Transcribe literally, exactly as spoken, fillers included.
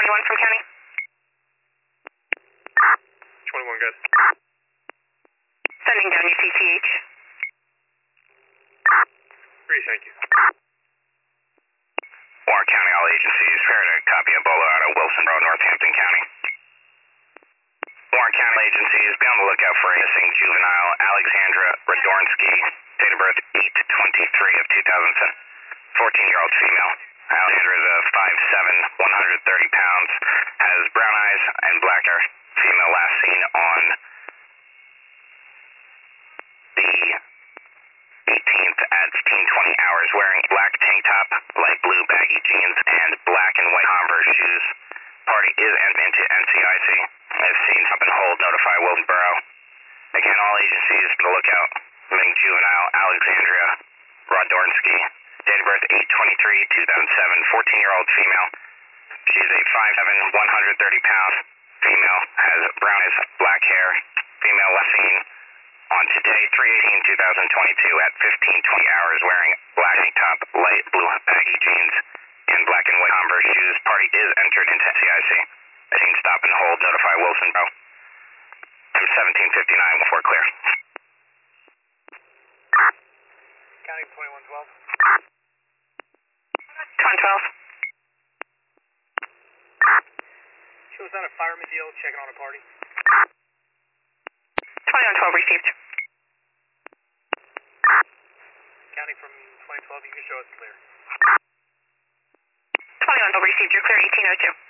twenty-one from county. twenty-one, good. Sending down your C C H. Three, thank you. Warren County, all agencies, fair to copy Ebola out of Wilson Road, Northampton County. Warren County agencies, be on the lookout for a missing juvenile, Alexandra Radornsky, date of birth eight twenty-three of two thousand seven, fourteen-year-old female. Alexandra is a five seven, one hundred thirty pounds, has brown eyes and black hair. Female last seen on the eighteenth at fifteen twenty hours, wearing black tank top, light blue baggy jeans, and black and white Converse shoes. Party is entered into N C I C. As seen, stop and hold, notify Wilson Borough. Again, all agencies, be on the lookout. Missing juvenile, Alexandria Radornsky, date of birth eight twenty-three two thousand seven, fourteen-year-old female. She's a five seven, one hundred thirty pound female, has brown eyes, black hair. Female last seen on today, three eighteen two thousand twenty-two at fifteen twenty hours, wearing black tank top, light blue baggy jeans, and black and white Converse shoes. Party is entered into N C I C. As seen, stop and hold, notify Wilson Borough. M seventeen fifty-nine, before clear. County twenty-one twelve. twenty twelve. Shows out a fireman deal, checking on a party. twenty-one twelve received. County from twenty twelve, you can show us clear. twenty-one twelve received. You're clear eighteen oh two.